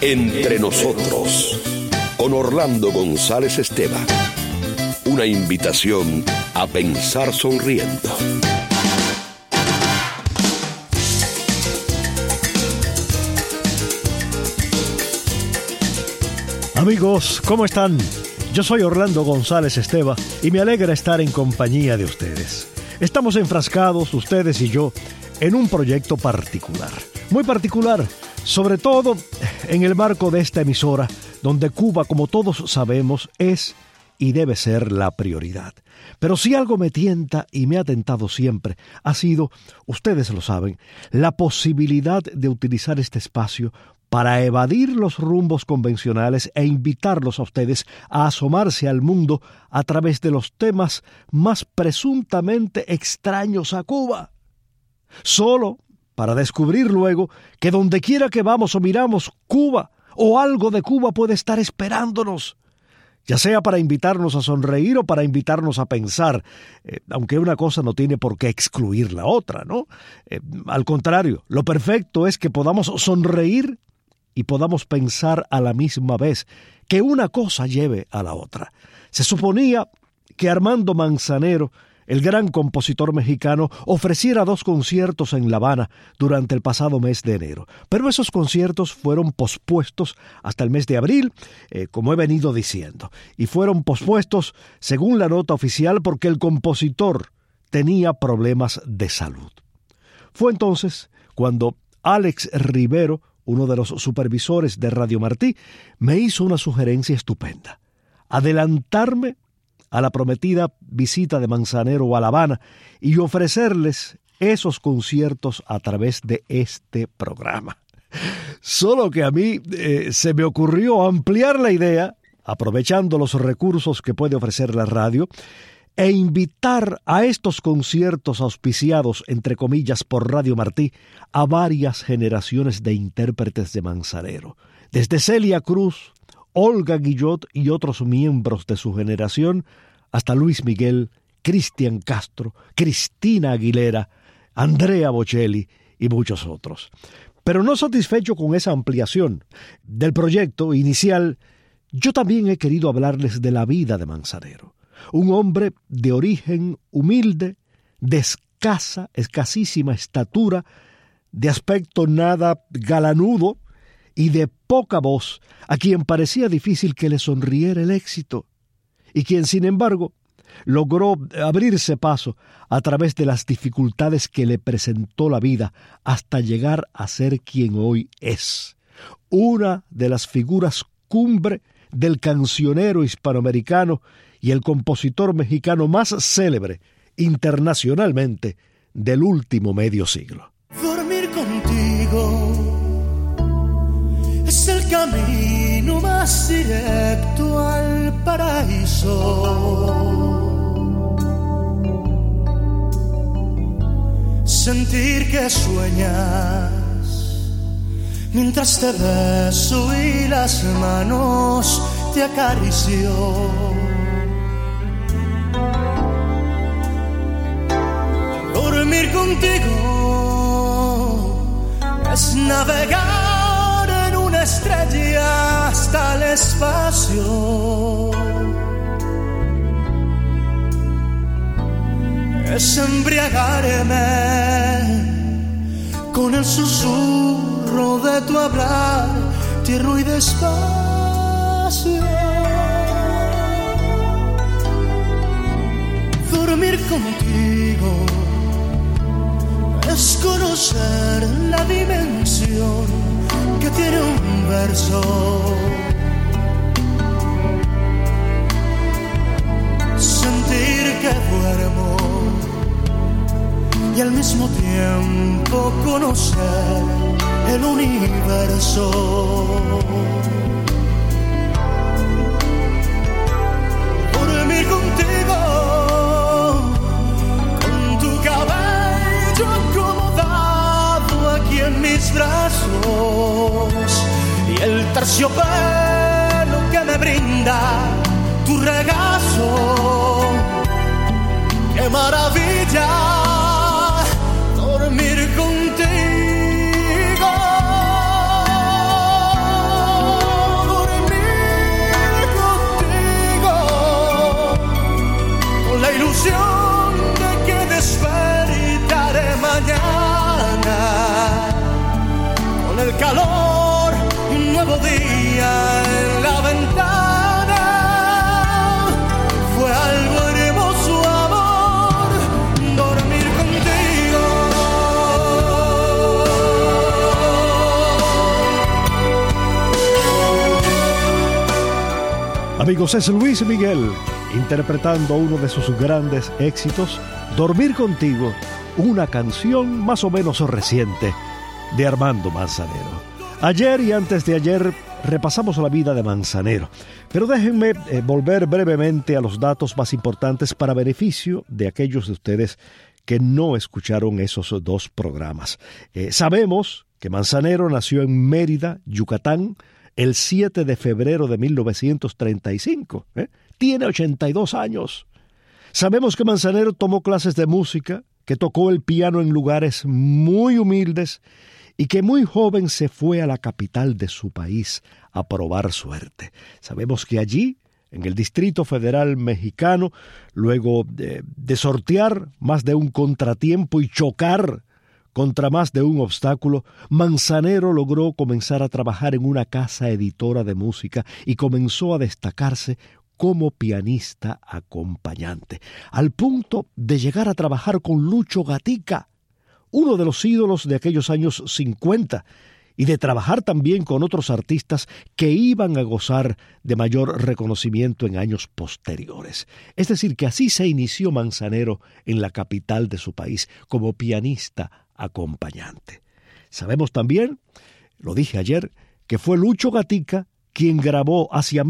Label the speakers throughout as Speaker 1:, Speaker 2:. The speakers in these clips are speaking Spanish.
Speaker 1: Entre nosotros, con Orlando González Esteban. Una invitación a pensar sonriendo.
Speaker 2: Amigos, ¿cómo están? Yo soy Orlando González Esteban y me alegra estar en compañía de ustedes. Estamos enfrascados, ustedes y yo, en un proyecto particular, muy particular, sobre todo en el marco de esta emisora, donde Cuba, como todos sabemos, es y debe ser la prioridad. Pero si algo me tienta y me ha tentado siempre, ha sido, ustedes lo saben, la posibilidad de utilizar este espacio para evadir los rumbos convencionales e invitarlos a ustedes a asomarse al mundo a través de los temas más presuntamente extraños a Cuba. Solo para descubrir luego que donde quiera que vamos o miramos, Cuba o algo de Cuba puede estar esperándonos, ya sea para invitarnos a sonreír o para invitarnos a pensar, aunque una cosa no tiene por qué excluir la otra, ¿no? Al contrario, lo perfecto es que podamos sonreír y podamos pensar a la misma vez, que una cosa lleve a la otra. Se suponía que Armando Manzanero, el gran compositor mexicano, ofreciera 2 conciertos en La Habana durante el pasado mes de enero. Pero esos conciertos fueron pospuestos hasta el mes de abril, como he venido diciendo. Y fueron pospuestos, según la nota oficial, porque el compositor tenía problemas de salud. Fue entonces cuando Alex Rivero, uno de los supervisores de Radio Martí, me hizo una sugerencia estupenda: adelantarme a la prometida visita de Manzanero a La Habana y ofrecerles esos conciertos a través de este programa. Solo que a mí se me ocurrió ampliar la idea, aprovechando los recursos que puede ofrecer la radio, e invitar a estos conciertos auspiciados, entre comillas, por Radio Martí, a varias generaciones de intérpretes de Manzanero, desde Celia Cruz, Olga Guillot y otros miembros de su generación, hasta Luis Miguel, Cristian Castro, Cristina Aguilera, Andrea Bocelli y muchos otros. Pero no satisfecho con esa ampliación del proyecto inicial, yo también he querido hablarles de la vida de Manzanero. Un hombre de origen humilde, de escasísima estatura, de aspecto nada galanudo y de poca voz, a quien parecía difícil que le sonriera el éxito, y quien, sin embargo, logró abrirse paso a través de las dificultades que le presentó la vida hasta llegar a ser quien hoy es, una de las figuras cumbre del cancionero hispanoamericano y el compositor mexicano más célebre internacionalmente del último medio siglo.
Speaker 3: Dormir contigo es el camino más directo al paraíso. Sentir que sueñas mientras te beso y las manos te acaricio. Dormir contigo es navegar en una estrella hasta el espacio. Es embriagarme con el susurro de tu hablar, tierno y despacio. Dormir contigo es conocer la dimensión que tiene un verso. Sentir que duermo y al mismo tiempo conocer el universo. Dormir contigo, con tu cabello acomodado aquí en mis brazos y el terciopelo que me brinda tu regazo. ¡Qué maravilla! Dormir contigo. el calor, un nuevo día en la ventana. Fue algo hermoso, amor, dormir contigo.
Speaker 2: Amigos, es Luis Miguel interpretando uno de sus grandes éxitos, Dormir Contigo, una canción más o menos reciente de Armando Manzanero. Ayer y antes de ayer repasamos la vida de Manzanero, pero déjenme volver brevemente a los datos más importantes para beneficio de aquellos de ustedes que no escucharon esos dos programas. Sabemos que Manzanero nació en Mérida, Yucatán, el 7 de febrero de 1935. Tiene 82 años. Sabemos que Manzanero tomó clases de música, que tocó el piano en lugares muy humildes y que muy joven se fue a la capital de su país a probar suerte. Sabemos que allí, en el Distrito Federal Mexicano, luego de sortear más de un contratiempo y chocar contra más de un obstáculo, Manzanero logró comenzar a trabajar en una casa editora de música y comenzó a destacarse como pianista acompañante, al punto de llegar a trabajar con Lucho Gatica, uno de los ídolos de aquellos años 50, y de trabajar también con otros artistas que iban a gozar de mayor reconocimiento en años posteriores. Es decir, que así se inició Manzanero en la capital de su país, como pianista acompañante. Sabemos también, lo dije ayer, que fue Lucho Gatica quien grabó hacia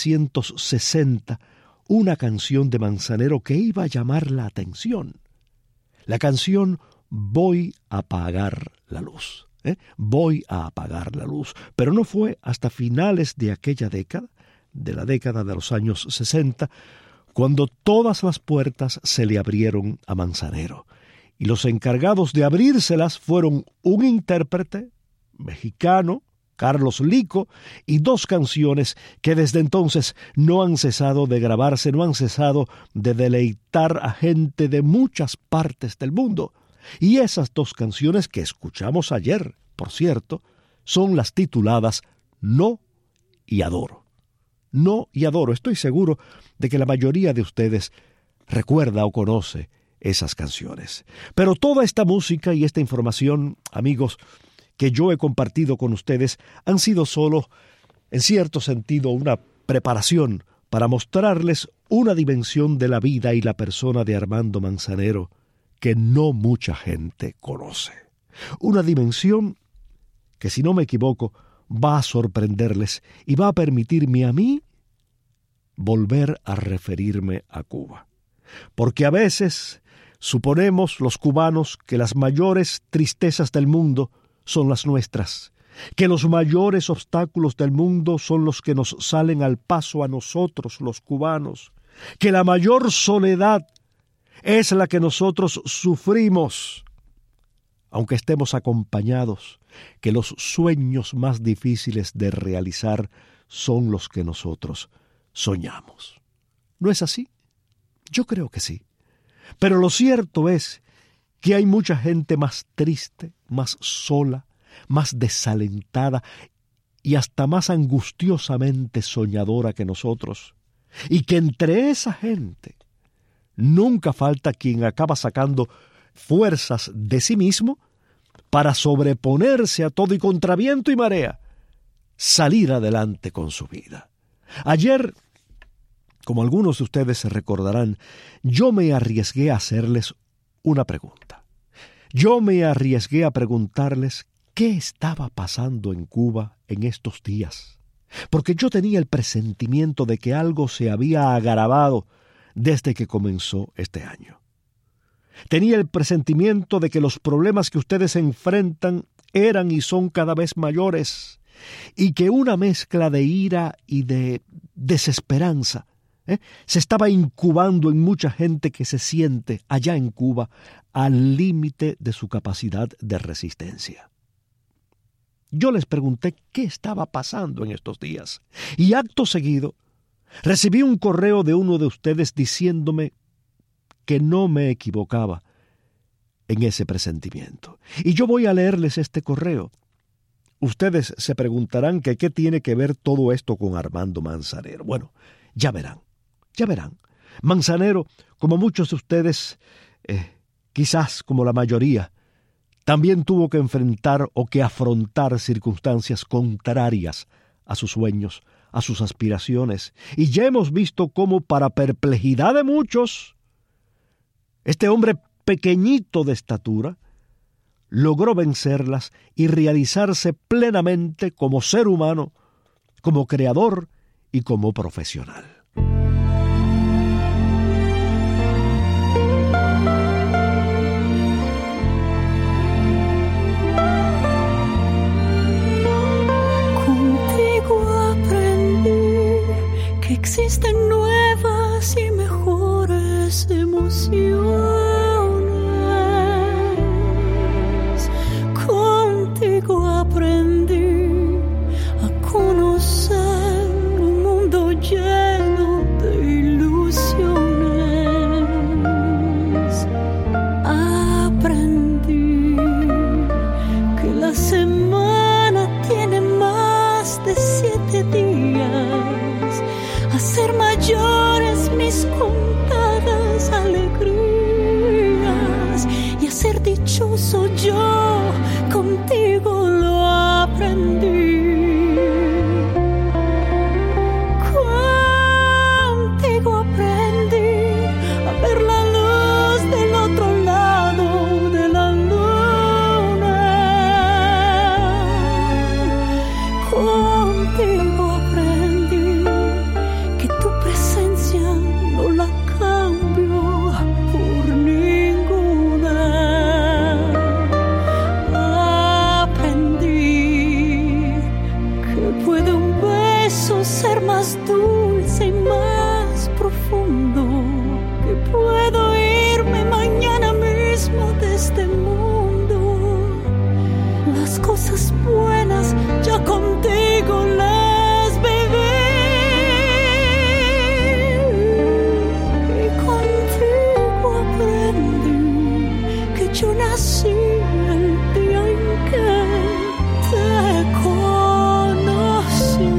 Speaker 2: 1960 una canción de Manzanero que iba a llamar la atención. La canción Voy a apagar la luz. Voy a apagar la luz. Pero no fue hasta finales de aquella década, de la década de los años 60, cuando todas las puertas se le abrieron a Manzanero. Y los encargados de abrírselas fueron un intérprete mexicano, Carlos Lico, y dos canciones que desde entonces no han cesado de grabarse, no han cesado de deleitar a gente de muchas partes del mundo. Y esas dos canciones que escuchamos ayer, por cierto, son las tituladas No y Adoro. No y Adoro. Estoy seguro de que la mayoría de ustedes recuerda o conoce esas canciones. Pero toda esta música y esta información, amigos, que yo he compartido con ustedes, han sido solo, en cierto sentido, una preparación para mostrarles una dimensión de la vida y la persona de Armando Manzanero que no mucha gente conoce. Una dimensión que, si no me equivoco, va a sorprenderles y va a permitirme a mí volver a referirme a Cuba. Porque a veces suponemos los cubanos que las mayores tristezas del mundo son las nuestras, que los mayores obstáculos del mundo son los que nos salen al paso a nosotros los cubanos, que la mayor soledad es la que nosotros sufrimos, aunque estemos acompañados, que los sueños más difíciles de realizar son los que nosotros soñamos. ¿No es así? Yo creo que sí. Pero lo cierto es que hay mucha gente más triste, más sola, más desalentada y hasta más angustiosamente soñadora que nosotros, y que entre esa gente nunca falta quien acaba sacando fuerzas de sí mismo para sobreponerse a todo y contra viento y marea, salir adelante con su vida. Ayer, como algunos de ustedes se recordarán, yo me arriesgué a hacerles una pregunta. Yo me arriesgué a preguntarles qué estaba pasando en Cuba en estos días, porque yo tenía el presentimiento de que algo se había agravado desde que comenzó este año. Tenía el presentimiento de que los problemas que ustedes enfrentan eran y son cada vez mayores, y que una mezcla de ira y de desesperanza se estaba incubando en mucha gente que se siente allá en Cuba al límite de su capacidad de resistencia. Yo les pregunté qué estaba pasando en estos días, y acto seguido recibí un correo de uno de ustedes diciéndome que no me equivocaba en ese presentimiento. Y yo voy a leerles este correo. Ustedes se preguntarán que qué tiene que ver todo esto con Armando Manzanero. Bueno, ya verán. Manzanero, como muchos de ustedes, quizás como la mayoría, también tuvo que enfrentar o que afrontar circunstancias contrarias a sus sueños, a sus aspiraciones. Y ya hemos visto cómo, para perplejidad de muchos, este hombre pequeñito de estatura logró vencerlas y realizarse plenamente como ser humano, como creador y como profesional.
Speaker 4: Contigo aprendí que existen nuevas y mejores emociones. Aprendí a conocer un mundo lleno de ilusiones. Aprendí que la semana tiene más de 7 días, a ser mayores mis contadas alegrías y a ser dichoso yo. Contigo lo aprendí. Contigo aprendí a ver la luz del otro lado de la luna. Contigo aprendí que tu presencia no la cambio por ninguna. Ser más dulce y más profundo, que puedo irme mañana mismo de este mundo. Las cosas buenas ya contigo las viví, y contigo aprendí que yo nací el día en que te conocí.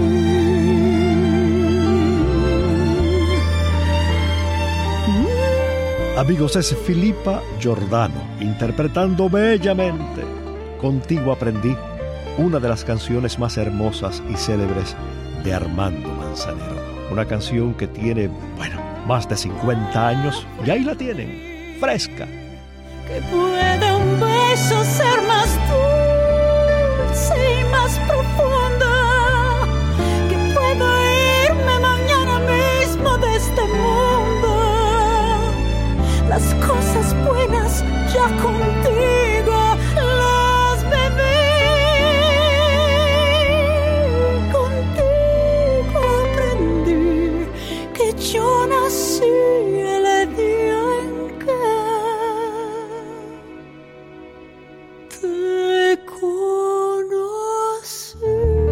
Speaker 2: Amigos, es Filipa Giordano interpretando bellamente Contigo aprendí, una de las canciones más hermosas y célebres de Armando Manzanero. Una canción que tiene, más de 50 años y ahí la tienen, fresca.
Speaker 4: Que puede un beso ser más dulce y más profundo, que puedo irme mañana mismo de este mundo. Las cosas buenas ya contigo las viví. Contigo aprendí que yo nací el día en que te conocí.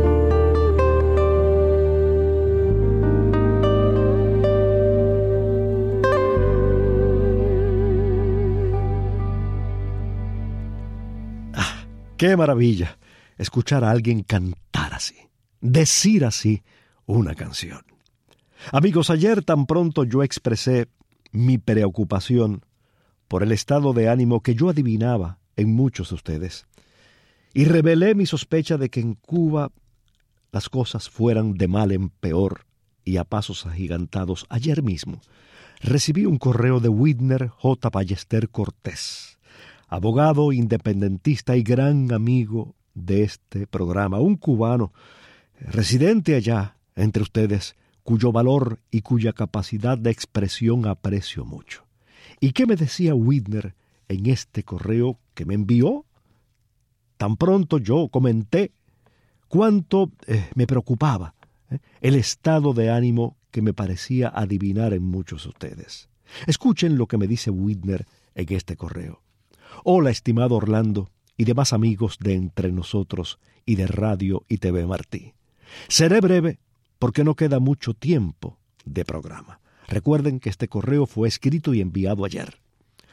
Speaker 2: ¡Qué maravilla escuchar a alguien cantar así, decir así una canción! Amigos, ayer tan pronto yo expresé mi preocupación por el estado de ánimo que yo adivinaba en muchos de ustedes y revelé mi sospecha de que en Cuba las cosas fueran de mal en peor y a pasos agigantados. Ayer mismo recibí un correo de Widner J. Ballester Cortés, abogado independentista y gran amigo de este programa, un cubano residente allá entre ustedes, cuyo valor y cuya capacidad de expresión aprecio mucho. ¿Y qué me decía Widner en este correo que me envió? Tan pronto yo comenté cuánto me preocupaba el estado de ánimo que me parecía adivinar en muchos de ustedes. Escuchen lo que me dice Widner en este correo. Hola, estimado Orlando y demás amigos de Entre Nosotros y de Radio y TV Martí. Seré breve porque no queda mucho tiempo de programa. Recuerden que este correo fue escrito y enviado ayer.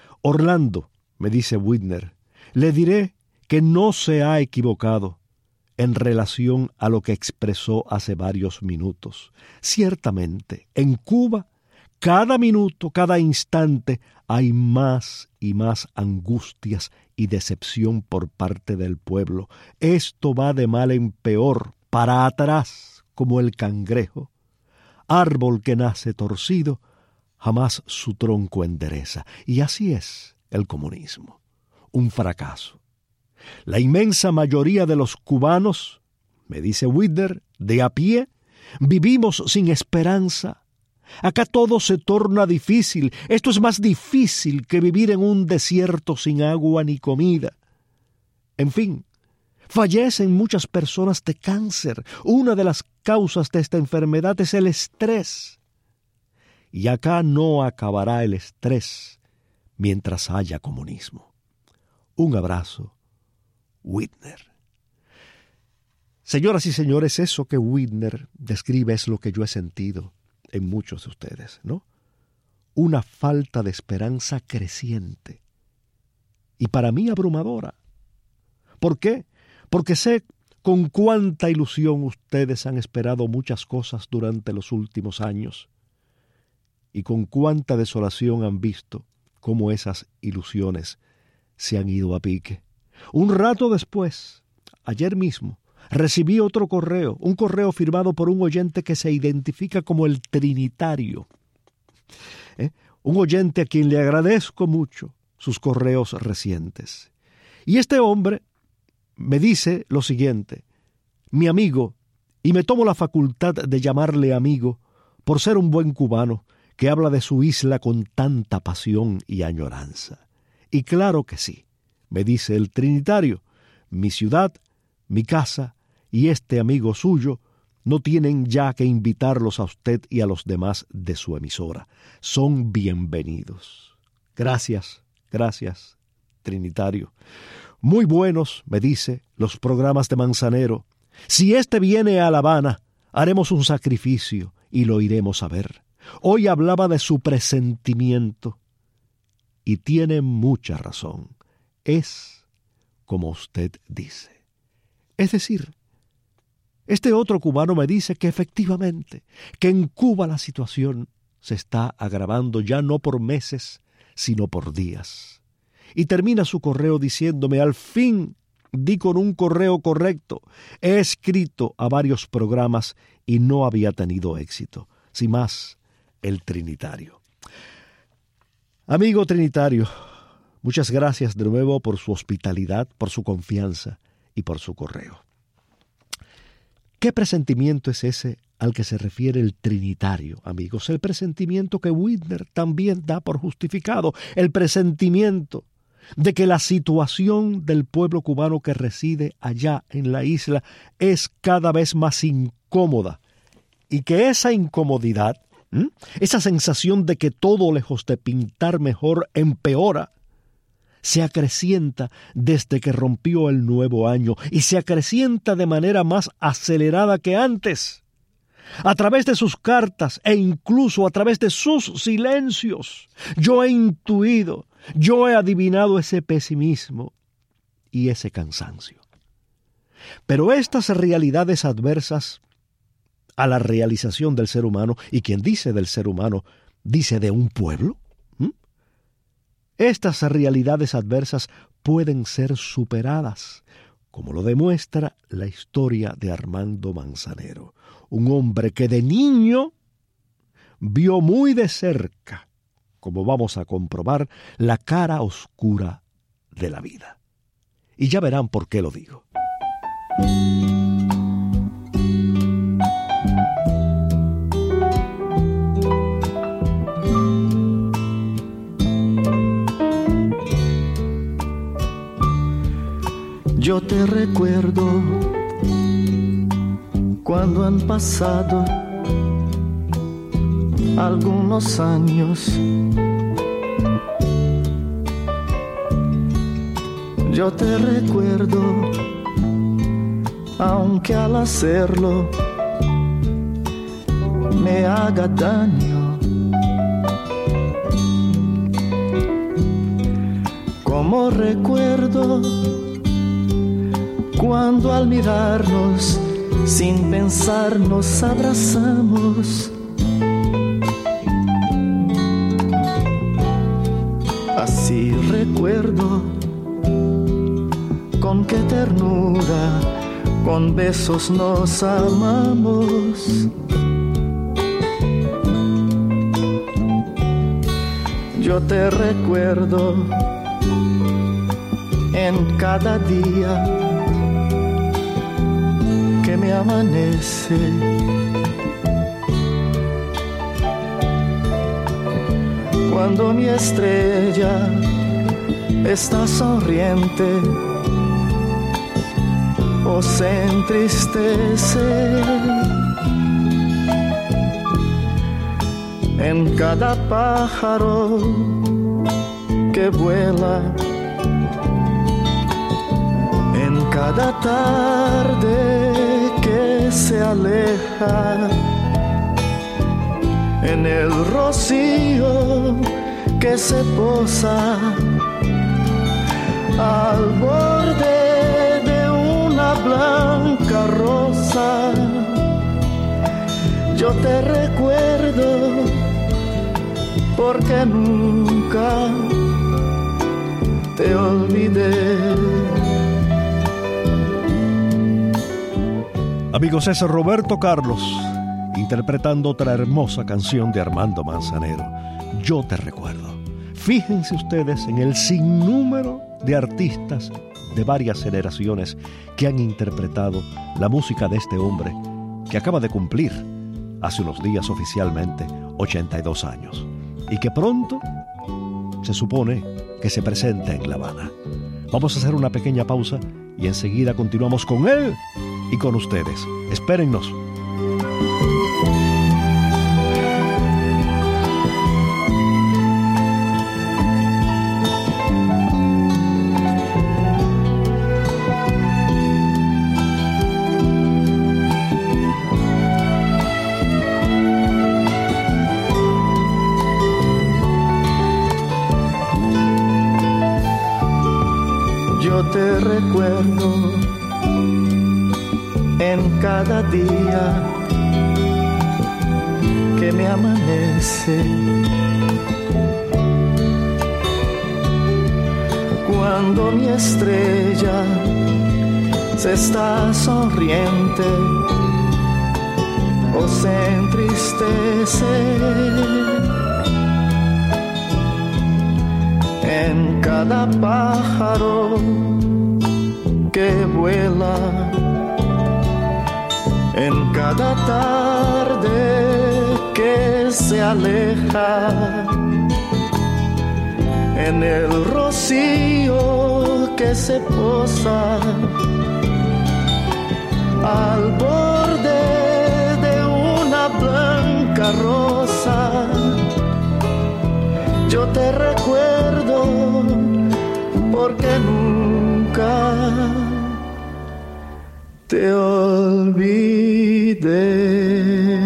Speaker 2: Orlando, me dice Widner, le diré que no se ha equivocado en relación a lo que expresó hace varios minutos. Ciertamente, en Cuba, cada minuto, cada instante, hay más y más angustias y decepción por parte del pueblo. Esto va de mal en peor, para atrás, como el cangrejo. Árbol que nace torcido, jamás su tronco endereza. Y así es el comunismo, un fracaso. La inmensa mayoría de los cubanos, me dice Widner, de a pie, vivimos sin esperanza. Acá todo se torna difícil. Esto es más difícil que vivir en un desierto sin agua ni comida. En fin, fallecen muchas personas de cáncer. Una de las causas de esta enfermedad es el estrés. Y acá no acabará el estrés mientras haya comunismo. Un abrazo, Widner. Señoras y señores, eso que Widner describe es lo que yo he sentido en muchos de ustedes, ¿no? Una falta de esperanza creciente y para mí abrumadora. ¿Por qué? Porque sé con cuánta ilusión ustedes han esperado muchas cosas durante los últimos años y con cuánta desolación han visto cómo esas ilusiones se han ido a pique. Un rato después, ayer mismo, recibí otro correo, un correo firmado por un oyente que se identifica como el Trinitario. Un oyente a quien le agradezco mucho sus correos recientes. Y este hombre me dice lo siguiente: mi amigo, y me tomo la facultad de llamarle amigo por ser un buen cubano que habla de su isla con tanta pasión y añoranza. Y claro que sí, me dice el Trinitario, mi ciudad, mi casa y este amigo suyo no tienen ya que invitarlos a usted y a los demás de su emisora. Son bienvenidos. Gracias, Trinitario. Muy buenos, me dice, los programas de Manzanero. Si éste viene a La Habana, haremos un sacrificio y lo iremos a ver. Hoy hablaba de su presentimiento y tiene mucha razón. Es como usted dice. Es decir, este otro cubano me dice que efectivamente, que en Cuba la situación se está agravando ya no por meses, sino por días. Y termina su correo diciéndome: al fin di con un correo correcto. He escrito a varios programas y no había tenido éxito. Sin más, el Trinitario. Amigo Trinitario, muchas gracias de nuevo por su hospitalidad, por su confianza y por su correo. ¿Qué presentimiento es ese al que se refiere el Trinitario, amigos? El presentimiento que Widner también da por justificado, el presentimiento de que la situación del pueblo cubano que reside allá en la isla es cada vez más incómoda y que esa incomodidad, esa sensación de que todo lejos de pintar mejor empeora, se acrecienta desde que rompió el nuevo año y se acrecienta de manera más acelerada que antes. A través de sus cartas e incluso a través de sus silencios, yo he intuido, yo he adivinado ese pesimismo y ese cansancio. Pero estas realidades adversas a la realización del ser humano, y quien dice del ser humano, dice de un pueblo, estas realidades adversas pueden ser superadas, como lo demuestra la historia de Armando Manzanero, un hombre que de niño vio muy de cerca, como vamos a comprobar, la cara oscura de la vida. Y ya verán por qué lo digo.
Speaker 3: Yo te recuerdo cuando han pasado algunos años. Yo te recuerdo, aunque al hacerlo me haga daño. Como recuerdo Cuando al mirarnos sin pensar nos abrazamos, así recuerdo con qué ternura, con besos nos amamos. Yo te recuerdo en cada día que me amanece. Cuando mi estrella está sonriente o se entristece, en cada pájaro que vuela, en cada tarde que se aleja, en el rocío que se posa al borde de una blanca rosa. Yo te recuerdo porque nunca te olvidé.
Speaker 2: Amigos, es Roberto Carlos interpretando otra hermosa canción de Armando Manzanero, Yo te recuerdo. Fíjense ustedes en el sinnúmero de artistas de varias generaciones que han interpretado la música de este hombre que acaba de cumplir hace unos días oficialmente 82 años y que pronto se supone que se presenta en La Habana. Vamos a hacer una pequeña pausa y enseguida continuamos con él y con ustedes. Espérennos.
Speaker 3: Yo te recuerdo en cada día que me amanece, cuando mi estrella se está sonriente o se entristece, en cada pájaro que vuela, en cada tarde que se aleja, en el rocío que se posa al borde de una blanca rosa. Yo te recuerdo porque nunca te olvidé.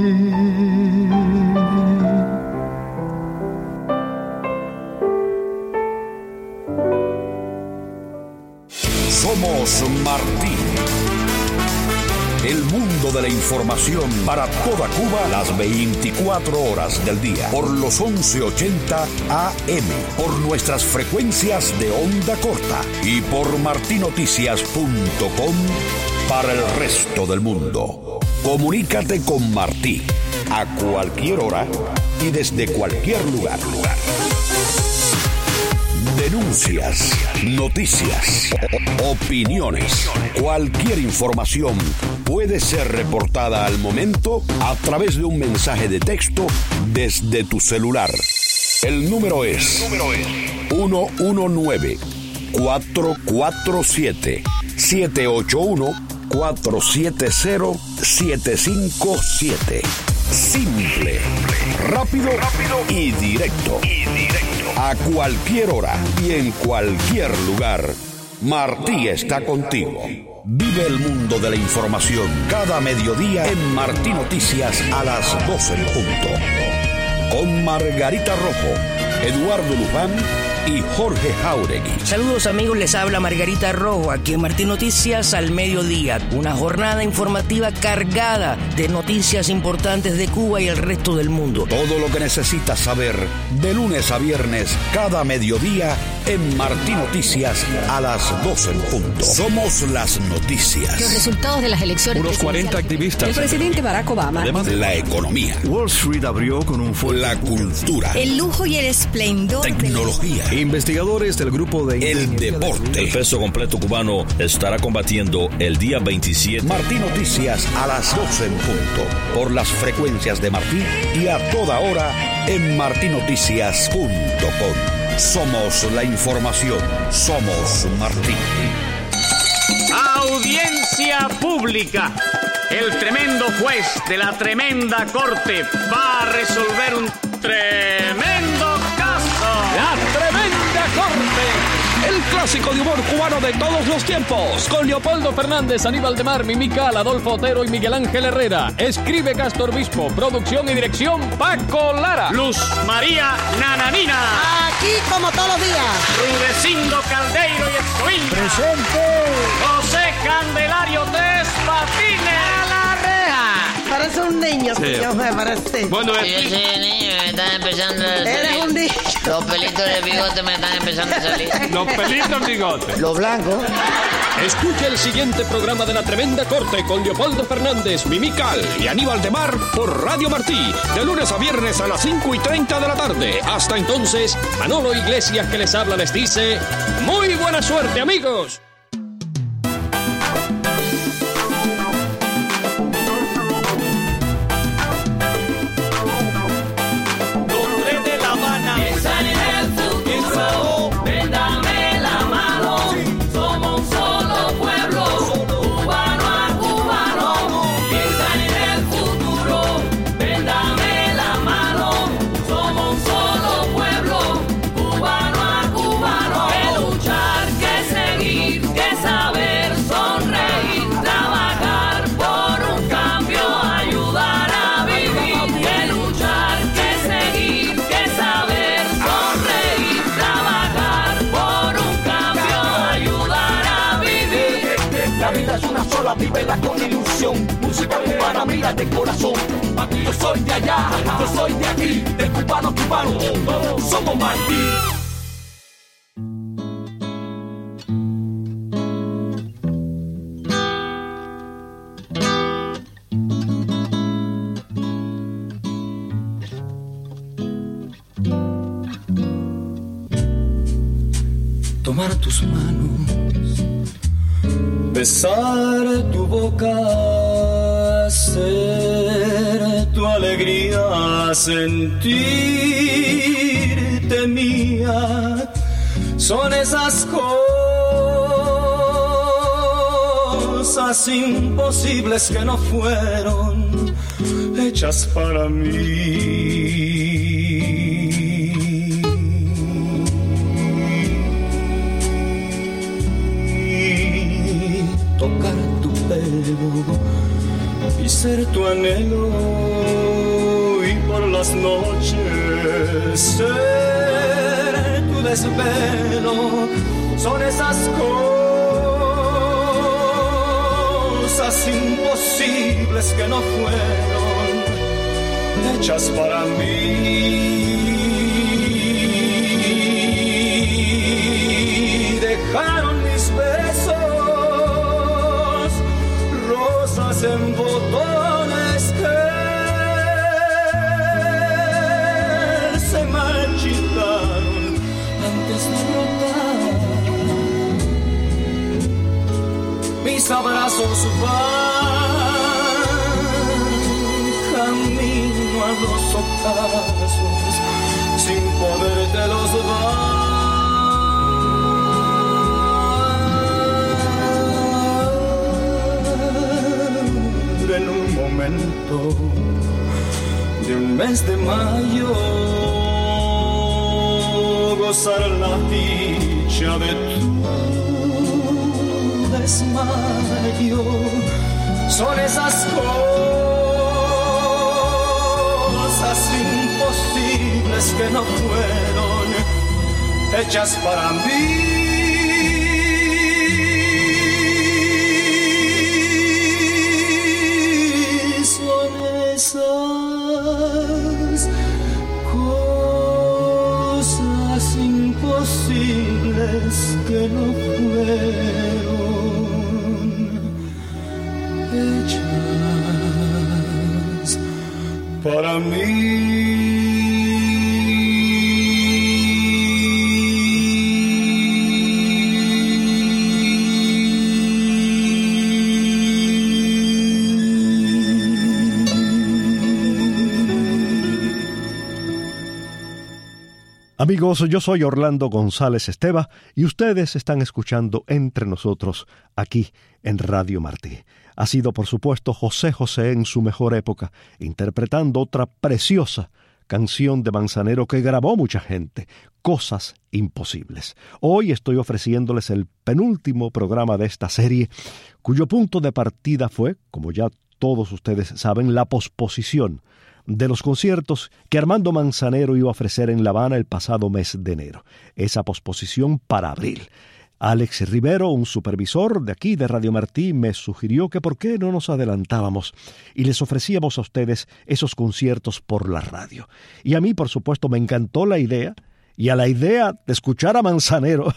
Speaker 1: Somos Martí. El mundo de la información para toda Cuba las 24 horas del día. Por los 1180 AM. Por nuestras frecuencias de onda corta. Y por martinoticias.com para el resto del mundo. Comunícate con Martí a cualquier hora y desde cualquier lugar. Denuncias, noticias, opiniones, cualquier información puede ser reportada al momento a través de un mensaje de texto desde tu celular. El número es 119-447-781-470-757. Simple, rápido y directo. A cualquier hora y en cualquier lugar, Martí está contigo. Vive el mundo de la información cada mediodía en Martí Noticias a las 12 en punto. Con Margarita Rojo, Eduardo Luján y Jorge Jauregui.
Speaker 5: Saludos amigos, les habla Margarita Rojo, aquí en Martín Noticias al mediodía. Una jornada informativa cargada de noticias importantes de Cuba y el resto del mundo.
Speaker 1: Todo lo que necesitas saber de lunes a viernes, cada mediodía en Martín Noticias a las 12 en punto. Somos las noticias.
Speaker 6: Los resultados de las elecciones.
Speaker 7: Unos 40 activistas.
Speaker 6: El presidente Barack Obama.
Speaker 1: Además, la economía.
Speaker 7: Wall Street abrió con un fuerte.
Speaker 1: La cultura.
Speaker 6: El lujo y el esplendor.
Speaker 1: Tecnología.
Speaker 7: Investigadores del grupo de...
Speaker 1: El deporte.
Speaker 8: El peso completo cubano estará combatiendo el día 27.
Speaker 1: Martín Noticias a las 12 en punto. Por las frecuencias de Martín y a toda hora en martinoticias.com. Somos la información. Somos Martín.
Speaker 9: Audiencia pública. El tremendo juez de la tremenda corte va a resolver un tremendo caso.
Speaker 10: La tremenda corte. El clásico de humor cubano de todos los tiempos. Con Leopoldo Fernández, Aníbal de Mar, Mimical, Adolfo Otero y Miguel Ángel Herrera. Escribe Castor Obispo. Producción y dirección Paco Lara.
Speaker 9: Luz María Nananina.
Speaker 11: Aquí como todos los días.
Speaker 9: Rudecindo Caldeiro y Escoín.
Speaker 11: Presente.
Speaker 9: José Candelario Tres Patines.
Speaker 11: A la reja. Parece un niño,
Speaker 10: Sí.
Speaker 11: señor juez, parece.
Speaker 10: Bueno,
Speaker 12: Yo soy niño, me están empezando a salir.
Speaker 11: Eres un niño.
Speaker 12: Los pelitos de bigote me están empezando a salir.
Speaker 10: los pelitos bigotes.
Speaker 11: Los blancos.
Speaker 10: Escucha el siguiente programa de La Tremenda Corte con Leopoldo Fernández, Mimical y Aníbal de Mar por Radio Martí. De lunes a viernes a las 5:30 de la tarde. Hasta entonces, Manolo Iglesias que les habla les dice... ¡Muy buena suerte, amigos!
Speaker 13: Vívela con ilusión, música cubana, mira de corazón. Aquí yo soy de allá, yo soy de aquí, de cubano a cubano, todos somos Martí.
Speaker 3: Tomar tus manos, besar tu boca, ser tu alegría, sentirte mía, son esas cosas imposibles que no fueron hechas para mí. Tocar tu pelo y ser tu anhelo, y por las noches ser tu desvelo, son esas cosas imposibles que no fueron hechas para mí. Dejaron mis besos en botones que se marchitaron antes de brotar. Mis abrazos van camino a los ocasos sin podértelos dar. En un momento de un mes de mayo, gozar la dicha de tu desmayo, son esas cosas imposibles que no fueron hechas para mí. Son esas cosas imposibles que no fueron hechas para mí.
Speaker 2: Amigos, yo soy Orlando González Esteva y ustedes están escuchando Entre Nosotros aquí en Radio Martí. Ha sido, por supuesto, José José en su mejor época, interpretando otra preciosa canción de Manzanero que grabó mucha gente, Cosas Imposibles. Hoy estoy ofreciéndoles el penúltimo programa de esta serie, cuyo punto de partida fue, como ya todos ustedes saben, la posposición de los conciertos que Armando Manzanero iba a ofrecer en La Habana el pasado mes de enero. Esa posposición para abril. Alex Rivero, un supervisor de aquí de Radio Martí, me sugirió que por qué no nos adelantábamos y les ofrecíamos a ustedes esos conciertos por la radio. Y a mí, por supuesto, me encantó la idea, y a la idea de escuchar a Manzanero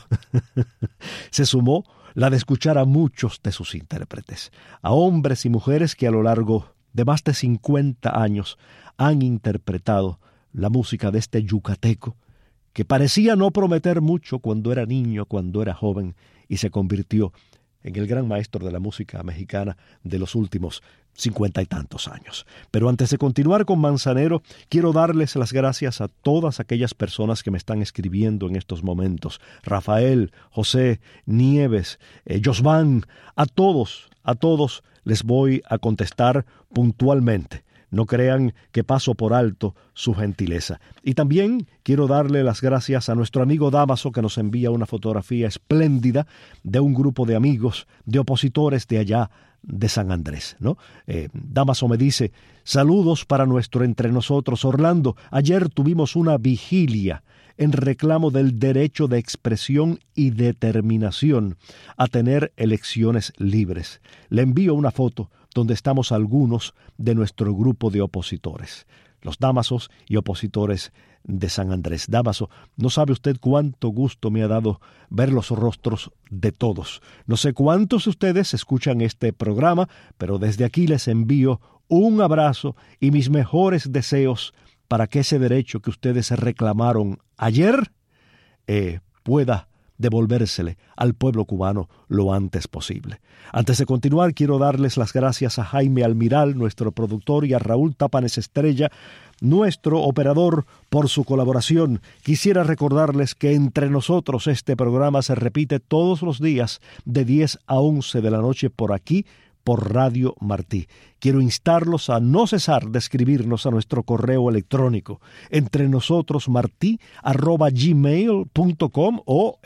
Speaker 2: se sumó la de escuchar a muchos de sus intérpretes, a hombres y mujeres que a lo largo de más de 50 años han interpretado la música de este yucateco que parecía no prometer mucho cuando era niño, cuando era joven, y se convirtió en el gran maestro de la música mexicana de los últimos 50 y tantos años. Pero antes de continuar con Manzanero, quiero darles las gracias a todas aquellas personas que me están escribiendo en estos momentos. Rafael, José, Nieves, Josván, a todos les voy a contestar puntualmente. No crean que paso por alto su gentileza. Y también quiero darle las gracias a nuestro amigo Damaso, que nos envía una fotografía espléndida de un grupo de amigos, de opositores de allá de San Andrés, ¿no? Damaso me dice: saludos para nuestro Entre Nosotros, Orlando. Ayer tuvimos una vigilia en reclamo del derecho de expresión y determinación a tener elecciones libres. Le envío una foto donde estamos algunos de nuestro grupo de opositores, los Damasos y opositores de San Andrés. Damaso, no sabe usted cuánto gusto me ha dado ver los rostros de todos. No sé cuántos de ustedes escuchan este programa, pero desde aquí les envío un abrazo y mis mejores deseos para que ese derecho que ustedes reclamaron ayer pueda devolvérsele al pueblo cubano lo antes posible. Antes de continuar, quiero darles las gracias a Jaime Almiral, nuestro productor, y a Raúl Tapanes Estrella, nuestro operador, por su colaboración. Quisiera recordarles que Entre Nosotros este programa se repite todos los días de 10 a 11 de la noche por aquí, por Radio Martí. Quiero instarlos a no cesar de escribirnos a nuestro correo electrónico entrenosotrosmarti@gmail.com o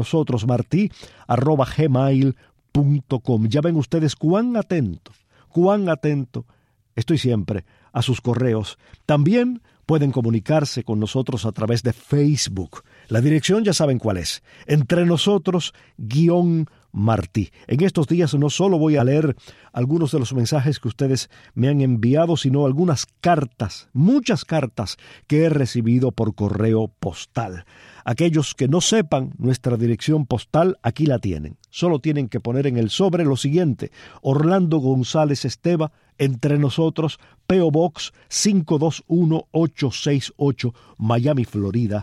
Speaker 2: entrenosotrosmarti@gmail.com. Ya ven ustedes cuán atento estoy siempre a sus correos. También pueden comunicarse con nosotros a través de Facebook. La dirección ya saben cuál es: Entre Nosotros-Martí. En estos días no solo voy a leer algunos de los mensajes que ustedes me han enviado, sino algunas cartas, muchas cartas que he recibido por correo postal. Aquellos que no sepan nuestra dirección postal, aquí la tienen. Solo tienen que poner en el sobre lo siguiente: Orlando González Esteva, Entre Nosotros, P.O. Box 521868, Miami, Florida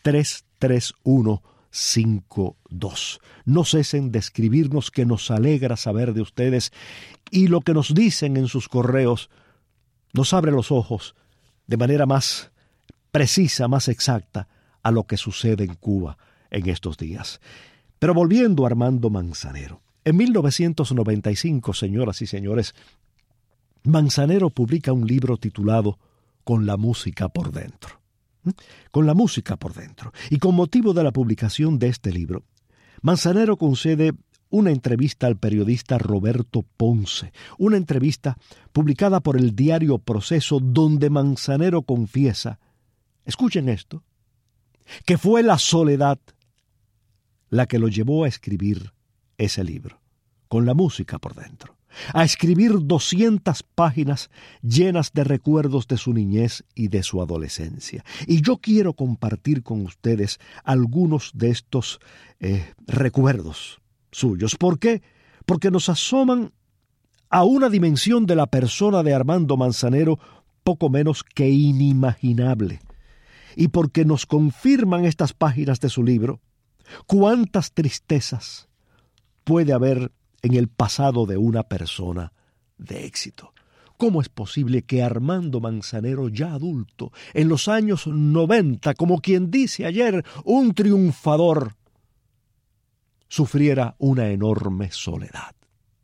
Speaker 2: 33152. No cesen de escribirnos, que nos alegra saber de ustedes, y lo que nos dicen en sus correos nos abre los ojos de manera más precisa, más exacta a lo que sucede en Cuba en estos días. Pero volviendo a Armando Manzanero, en 1995, señoras y señores, Manzanero publica un libro titulado Con la música por dentro. Con la música por dentro. Y con motivo de la publicación de este libro, Manzanero concede una entrevista al periodista Roberto Ponce, una entrevista publicada por el diario Proceso, donde Manzanero confiesa, escuchen esto, que fue la soledad la que lo llevó a escribir ese libro, con la música por dentro, a escribir 200 páginas llenas de recuerdos de su niñez y de su adolescencia. Y yo quiero compartir con ustedes algunos de estos recuerdos suyos. ¿Por qué? Porque nos asoman a una dimensión de la persona de Armando Manzanero poco menos que inimaginable. Y porque nos confirman estas páginas de su libro cuántas tristezas puede haber en el pasado de una persona de éxito. ¿Cómo es posible que Armando Manzanero, ya adulto, en los años 90, como quien dice ayer, un triunfador, sufriera una enorme soledad?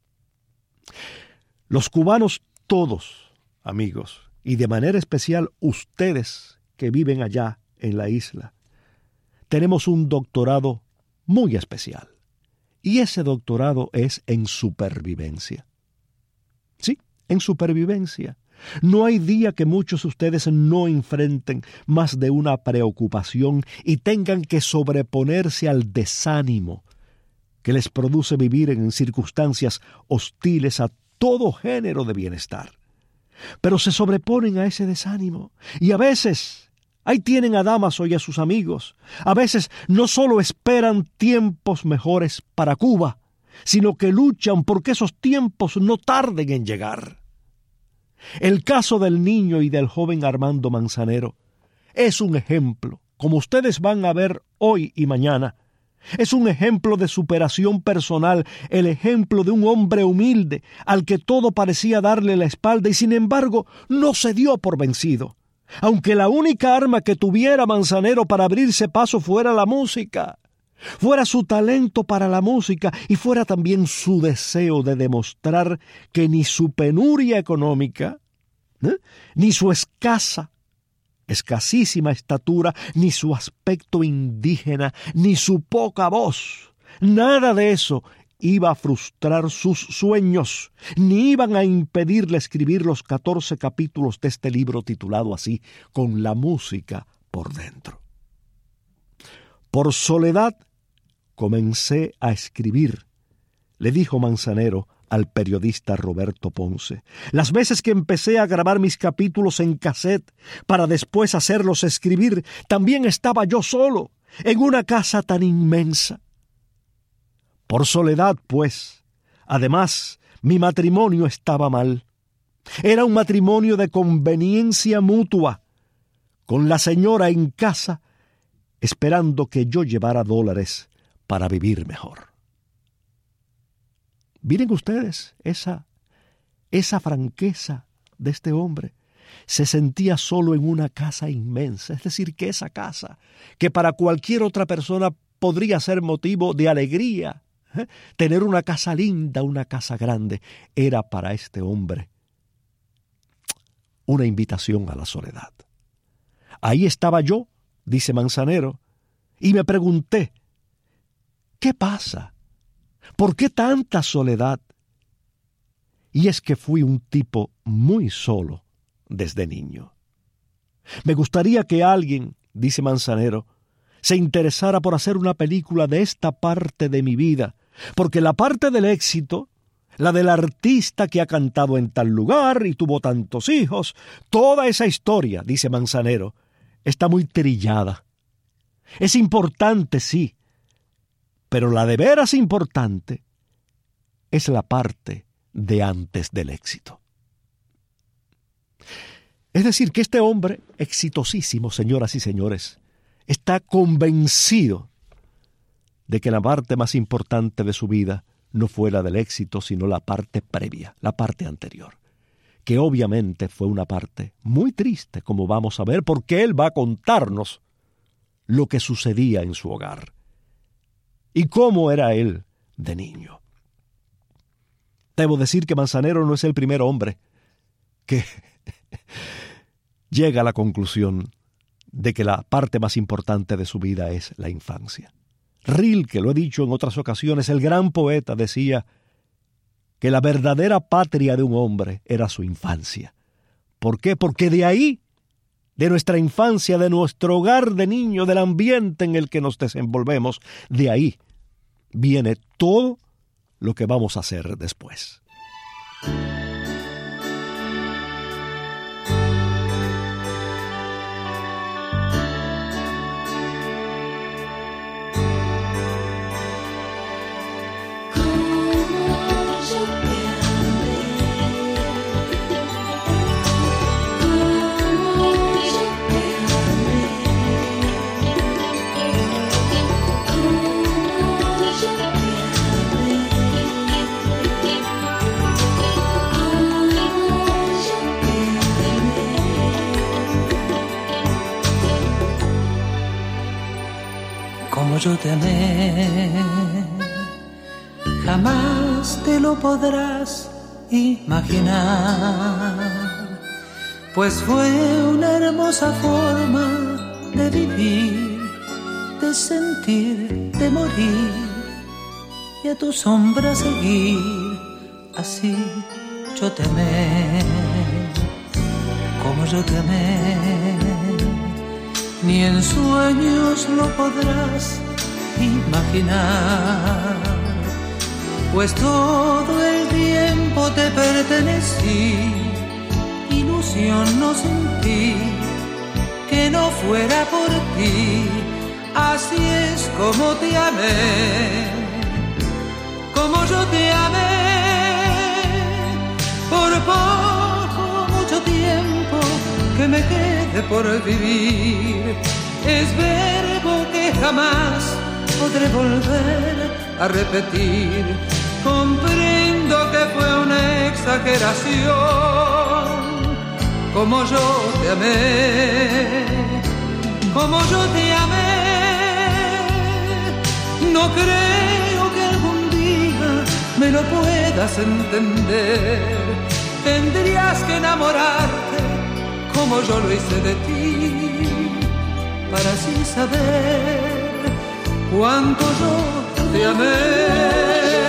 Speaker 2: Los cubanos todos, amigos, y de manera especial ustedes que viven allá en la isla, tenemos un doctorado muy especial. Y ese doctorado es en supervivencia. Sí, en supervivencia. No hay día que muchos de ustedes no enfrenten más de una preocupación y tengan que sobreponerse al desánimo que les produce vivir en circunstancias hostiles a todo género de bienestar. Pero se sobreponen a ese desánimo y a veces ahí tienen a Damaso y a sus amigos. A veces no solo esperan tiempos mejores para Cuba, sino que luchan porque esos tiempos no tarden en llegar. El caso del niño y del joven Armando Manzanero es un ejemplo, como ustedes van a ver hoy y mañana. Es un ejemplo de superación personal, el ejemplo de un hombre humilde al que todo parecía darle la espalda y sin embargo no se dio por vencido. Aunque la única arma que tuviera Manzanero para abrirse paso fuera la música, fuera su talento para la música y fuera también su deseo de demostrar que ni su penuria económica, ni su escasísima estatura, ni su aspecto indígena, ni su poca voz, nada de eso iba a frustrar sus sueños, ni iban a impedirle escribir los 14 capítulos de este libro titulado así, Con la música por dentro. Por soledad comencé a escribir, le dijo Manzanero al periodista Roberto Ponce. Las veces que empecé a grabar mis capítulos en cassette para después hacerlos escribir, también estaba yo solo, en una casa tan inmensa. Por soledad, pues, además, mi matrimonio estaba mal. Era un matrimonio de conveniencia mutua, con la señora en casa, esperando que yo llevara dólares para vivir mejor. Miren ustedes esa franqueza de este hombre. Se sentía solo en una casa inmensa, es decir, que esa casa, que para cualquier otra persona podría ser motivo de alegría, tener una casa linda, una casa grande, era para este hombre una invitación a la soledad. Ahí estaba yo, dice Manzanero, y me pregunté, ¿qué pasa? ¿Por qué tanta soledad? Y es que fui un tipo muy solo desde niño. Me gustaría que alguien, dice Manzanero, se interesara por hacer una película de esta parte de mi vida, porque la parte del éxito, la del artista que ha cantado en tal lugar y tuvo tantos hijos, toda esa historia, dice Manzanero, está muy trillada. Es importante, sí, pero la de veras importante es la parte de antes del éxito. Es decir, que este hombre exitosísimo, señoras y señores, está convencido de que la parte más importante de su vida no fue la del éxito, sino la parte previa, la parte anterior, que obviamente fue una parte muy triste, como vamos a ver, porque él va a contarnos lo que sucedía en su hogar y cómo era él de niño. Debo decir que Manzanero no es el primer hombre que llega a la conclusión de que la parte más importante de su vida es la infancia. Rilke, lo he dicho en otras ocasiones, el gran poeta decía que la verdadera patria de un hombre era su infancia. ¿Por qué? Porque de ahí de nuestra infancia, de nuestro hogar de niño, del ambiente en el que nos desenvolvemos. De ahí viene todo lo que vamos a hacer después.
Speaker 3: Como yo te amé, jamás te lo podrás imaginar, pues fue una hermosa forma de vivir, de sentir, de morir y a tu sombra seguir. Así yo te amé, como yo te amé. Ni en sueños lo podrás imaginar, pues todo el tiempo te pertenecí, ilusión no sentí que no fuera por ti. Así es como te amé, como yo te amé, por poco, mucho tiempo que me quede por vivir. Es verbo que jamás podré volver a repetir. Comprendo que fue una exageración, como yo te amé, como yo te amé. No creo que algún día me lo puedas entender. Tendrías que enamorarte como yo lo hice de ti, para así saber cuánto yo te amé.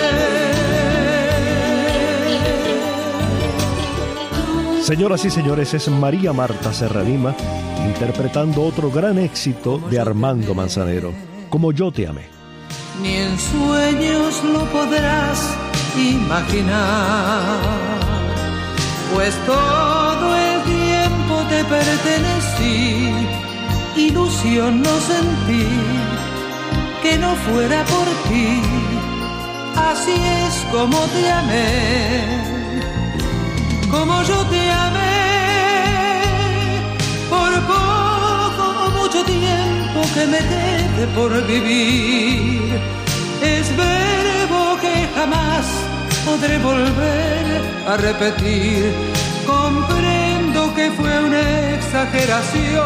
Speaker 2: Señoras y señores, es María Marta Serralima interpretando otro gran éxito de Armando Manzanero, Como yo te amé.
Speaker 3: Ni en sueños lo podrás imaginar, pues todo el tiempo te pertenecí, ilusión no sentí que no fuera por ti. Así es como te amé, como yo te amé, por poco o mucho tiempo que me quede por vivir. Es verbo que jamás podré volver a repetir. Comprendo que fue una exageración,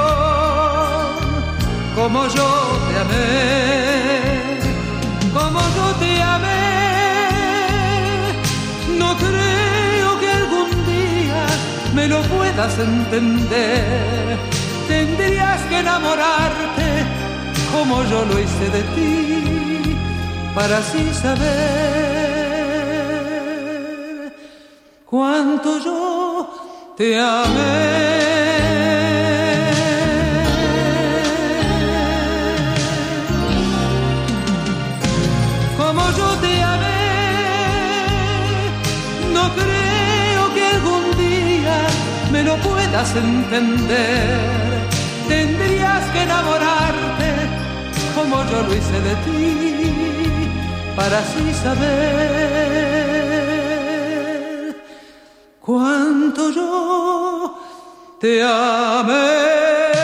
Speaker 3: como yo te amé, como yo te amé. No creo que algún día me lo puedas entender. Tendrías que enamorarte como yo lo hice de ti, para así saber cuánto yo te amé. Como yo te amé, no creo que algún día me lo puedas entender. Tendrías que enamorarte como yo lo hice de ti, para así saber cuánto yo te amé.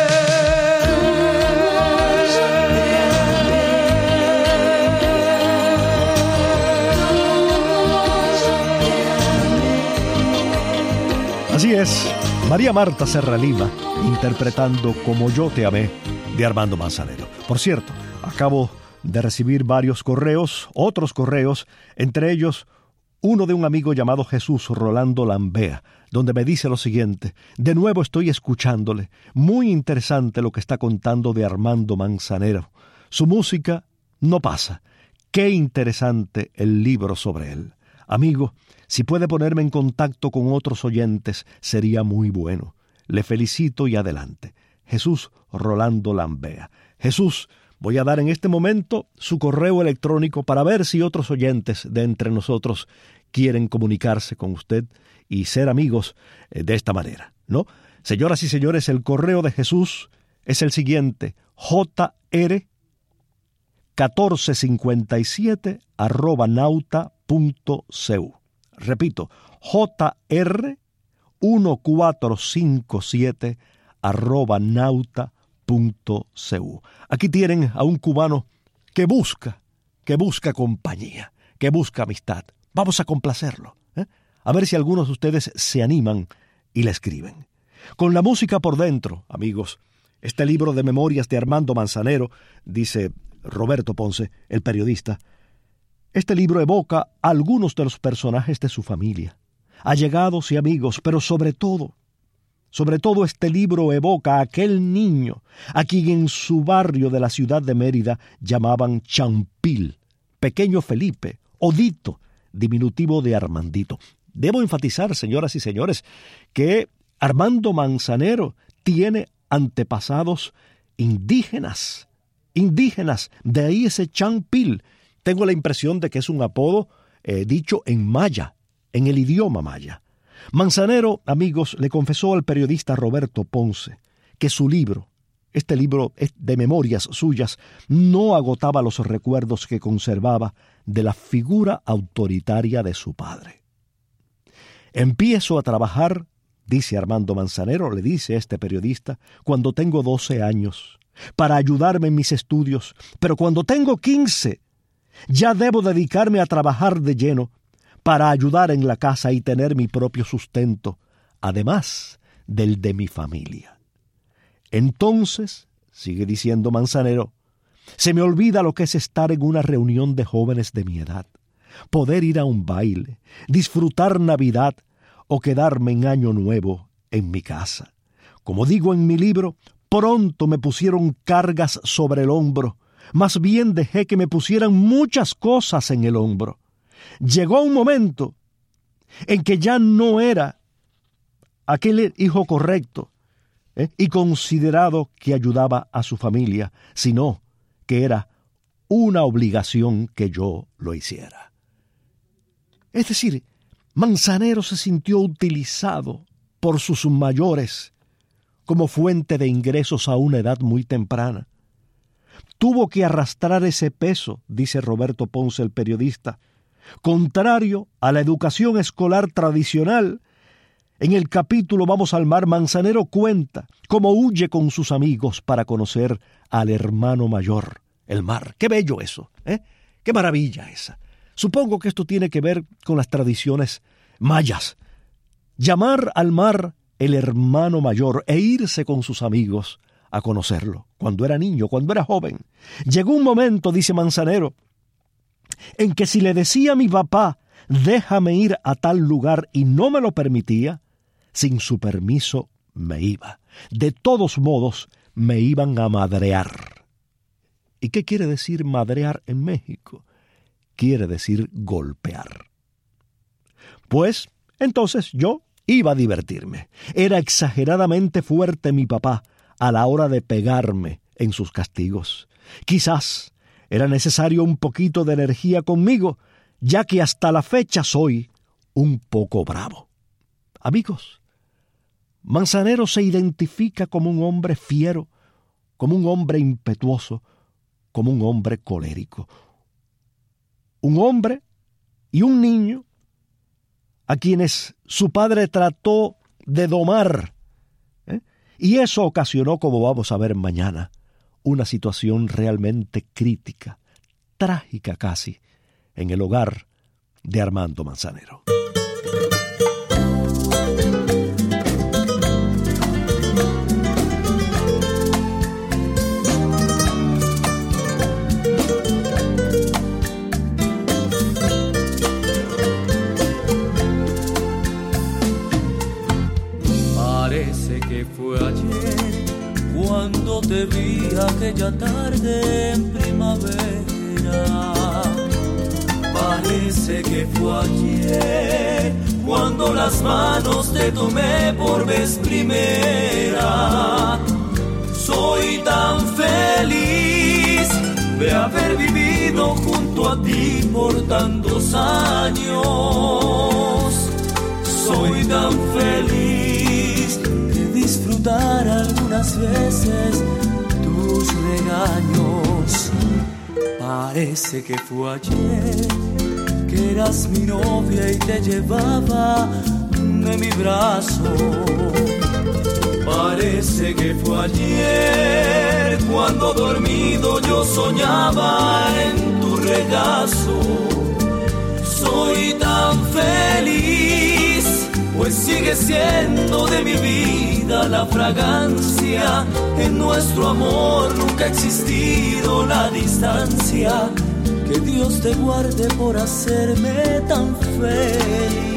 Speaker 2: Así es, María Marta Serralima interpretando Como yo te amé de Armando Manzanero. Por cierto, acabo de recibir varios correos, otros correos, entre ellos uno de un amigo llamado Jesús Rolando Lambea, donde me dice lo siguiente: de nuevo estoy escuchándole, muy interesante lo que está contando de Armando Manzanero. Su música no pasa. Qué interesante el libro sobre él. Amigo, si puede ponerme en contacto con otros oyentes, sería muy bueno. Le felicito y adelante. Jesús Rolando Lambea. Jesús, voy a dar en este momento su correo electrónico para ver si otros oyentes de entre nosotros quieren comunicarse con usted y ser amigos de esta manera, ¿no? Señoras y señores, el correo de Jesús es el siguiente: jr1457@nauta.cu. Repito, jr1457@nauta.cu. Aquí tienen a un cubano que busca compañía, que busca amistad. Vamos a complacerlo, ¿eh? A ver si algunos de ustedes se animan y le escriben. Con la música por dentro, amigos, este libro de memorias de Armando Manzanero, dice Roberto Ponce, el periodista, este libro evoca a algunos de los personajes de su familia, allegados y amigos, pero sobre todo este libro evoca a aquel niño a quien en su barrio de la ciudad de Mérida llamaban Champil, pequeño Felipe, Odito, diminutivo de Armandito. Debo enfatizar, señoras y señores, que Armando Manzanero tiene antepasados indígenas, de ahí ese Champil. Tengo la impresión de que es un apodo dicho en maya, en el idioma maya. Manzanero, amigos, le confesó al periodista Roberto Ponce que su libro, este libro de memorias suyas, no agotaba los recuerdos que conservaba de la figura autoritaria de su padre. Empiezo a trabajar, dice Armando Manzanero, le dice este periodista, cuando tengo 12 años, para ayudarme en mis estudios, pero cuando tengo 15, ya debo dedicarme a trabajar de lleno para ayudar en la casa y tener mi propio sustento, además del de mi familia. Entonces, sigue diciendo Manzanero, se me olvida lo que es estar en una reunión de jóvenes de mi edad, poder ir a un baile, disfrutar Navidad o quedarme en Año Nuevo en mi casa. Como digo en mi libro, pronto me pusieron cargas sobre el hombro, más bien dejé que me pusieran muchas cosas en el hombro. Llegó un momento en que ya no era aquel hijo correcto y considerado que ayudaba a su familia, sino que era una obligación que yo lo hiciera. Es decir, Manzanero se sintió utilizado por sus mayores como fuente de ingresos a una edad muy temprana. Tuvo que arrastrar ese peso, dice Roberto Ponce, el periodista, contrario a la educación escolar tradicional. En el capítulo Vamos al mar, Manzanero cuenta cómo huye con sus amigos para conocer al hermano mayor, el mar. ¡Qué bello eso! ¡Qué maravilla esa! Supongo que esto tiene que ver con las tradiciones mayas. Llamar al mar el hermano mayor e irse con sus amigos a conocerlo, cuando era niño, cuando era joven. Llegó un momento, dice Manzanero, en que si le decía a mi papá, déjame ir a tal lugar y no me lo permitía, sin su permiso me iba. De todos modos, me iban a madrear. ¿Y qué quiere decir madrear en México? Quiere decir golpear. Pues, entonces yo iba a divertirme. Era exageradamente fuerte mi papá a la hora de pegarme en sus castigos. Quizás era necesario un poquito de energía conmigo, ya que hasta la fecha soy un poco bravo. Amigos, Manzanero se identifica como un hombre fiero, como un hombre impetuoso, como un hombre colérico. Un hombre y un niño a quienes su padre trató de domar, y eso ocasionó, como vamos a ver mañana, una situación realmente crítica, trágica casi, en el hogar de Armando Manzanero.
Speaker 14: Parece que fue ayer cuando te vi aquella tarde en primavera. Parece que fue ayer cuando las manos te tomé por vez primera. Soy tan feliz de haber vivido junto a ti por tantos años. Soy tan feliz de disfrutar algunas veces tus regaños. Parece que fue ayer que eras mi novia y te llevaba de mi brazo. Parece que fue ayer cuando dormido yo soñaba en tu regazo. Soy tan feliz, pues sigue siendo de mi vida la fragancia. En nuestro amor nunca ha existido la distancia. Que Dios te guarde por hacerme tan feliz.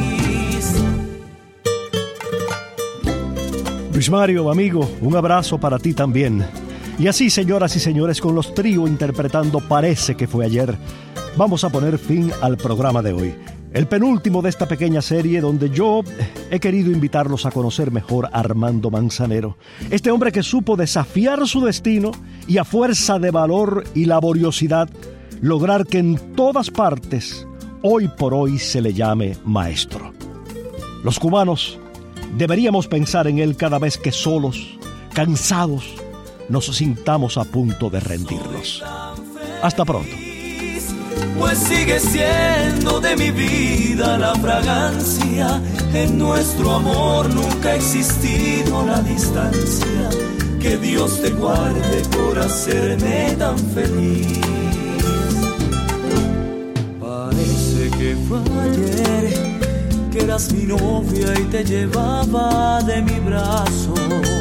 Speaker 2: Luis Mario, amigo, un abrazo para ti también. Y así, señoras y señores, con los Trío interpretando Parece que fue ayer, vamos a poner fin al programa de hoy. El penúltimo de esta pequeña serie donde yo he querido invitarlos a conocer mejor a Armando Manzanero. Este hombre que supo desafiar su destino y a fuerza de valor y laboriosidad lograr que en todas partes, hoy por hoy, se le llame maestro. Los cubanos deberíamos pensar en él cada vez que solos, cansados, nos sintamos a punto de rendirnos. Hasta pronto.
Speaker 14: Pues sigue siendo de mi vida la fragancia. En nuestro amor nunca ha existido la distancia. Que Dios te guarde por hacerme tan feliz. Parece que fue ayer que eras mi novia y te llevaba de mi brazo.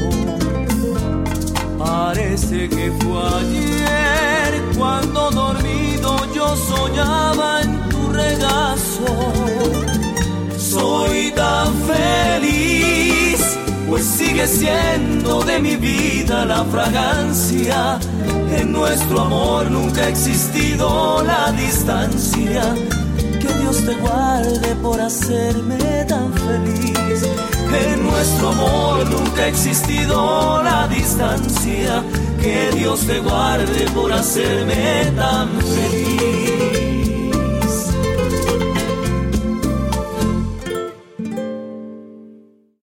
Speaker 14: Parece que fue ayer cuando dormido yo soñaba en tu regazo. Soy tan feliz, pues sigue siendo de mi vida la fragancia. En nuestro amor nunca ha existido la distancia. Que Dios te guarde por hacerme tan feliz. En nuestro amor nunca ha existido la distancia. Que Dios te guarde por hacerme tan feliz.